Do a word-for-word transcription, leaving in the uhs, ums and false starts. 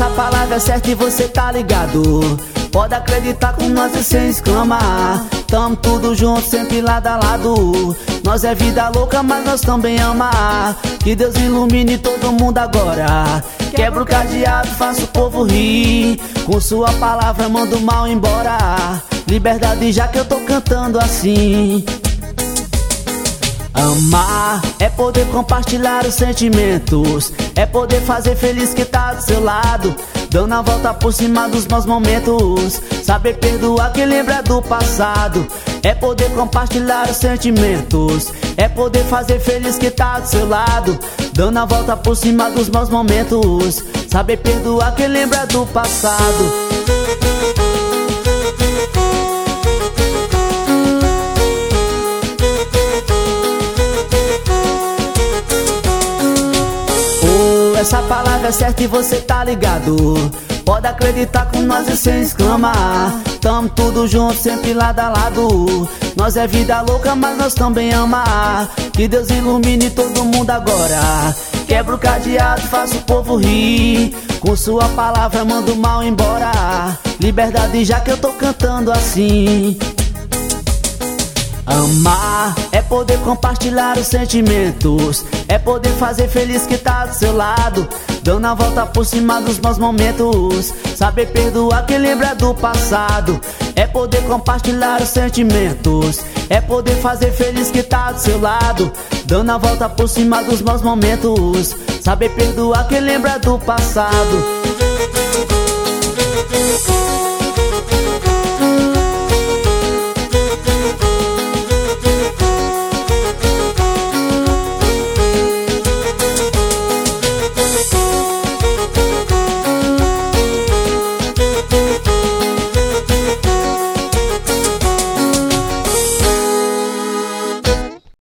essa palavra é certa e você tá ligado. Pode acreditar com nós e sem exclamar. Tamo tudo junto, sempre lado a lado. Nós é vida louca, mas nós também ama. Que Deus ilumine todo mundo agora. Quebra o cadeado, faça o povo rir. Com sua palavra manda o mal embora. Liberdade já que eu tô cantando assim. Amar é poder compartilhar os sentimentos, é poder fazer feliz quem tá do seu lado, dando a volta por cima dos maus momentos. Saber perdoar quem lembra do passado. É poder compartilhar os sentimentos, é poder fazer feliz quem tá do seu lado, dando a volta por cima dos maus momentos. Saber perdoar quem lembra do passado. Essa palavra é certa e você tá ligado. Pode acreditar com nós e sem exclamar. Tamo tudo junto, sempre lado a lado. Nós é vida louca, mas nós também ama. Que Deus ilumine todo mundo agora. Quebra o cadeado, faça o povo rir. Com sua palavra manda o mal embora. Liberdade já que eu tô cantando assim. Amar é poder compartilhar os sentimentos, é poder fazer feliz quem tá do seu lado, dando a volta por cima dos maus momentos. Saber perdoar quem lembra do passado. É poder compartilhar os sentimentos, é poder fazer feliz quem tá do seu lado, dando a volta por cima dos maus momentos. Saber perdoar quem lembra do passado.